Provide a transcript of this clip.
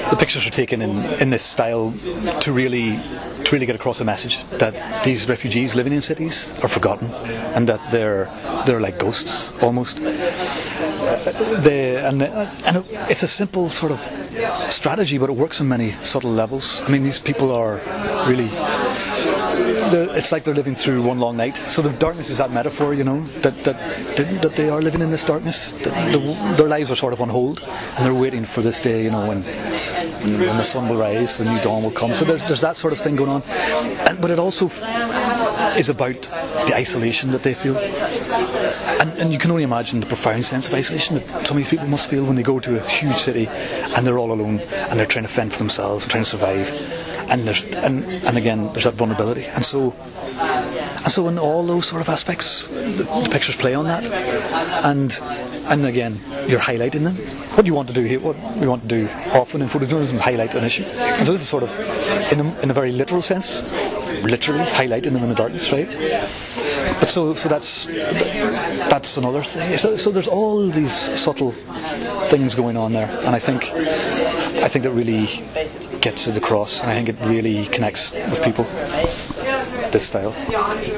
the pictures are taken in this style to really get across a message that these refugees living in cities are forgotten, and that they're like ghosts almost. And it's a simple sort of strategy, but it works on many subtle levels. I mean, these people are really, it's like they're living through one long night. So the darkness is that metaphor, that they are living in this darkness. Their lives are sort of on hold, and they're waiting for this day, when the sun will rise, the new dawn will come. So there's that sort of thing going on. But it also is about the isolation that they feel. And you can only imagine the profound sense of isolation that some of these people must feel when they go to a huge city and they're all alone and they're trying to fend for themselves and trying to survive. And again, there's that vulnerability. And so in all those sort of aspects, the pictures play on that. And again, you're highlighting them. What you want to do here, what we want to do often in photojournalism is highlight an issue. And so this is sort of, in a very literal sense, literally highlighting them in the darkness, right? But so that's another thing. So there's all these subtle things going on there, and I think it really gets it across, and I think it really connects with people, this style.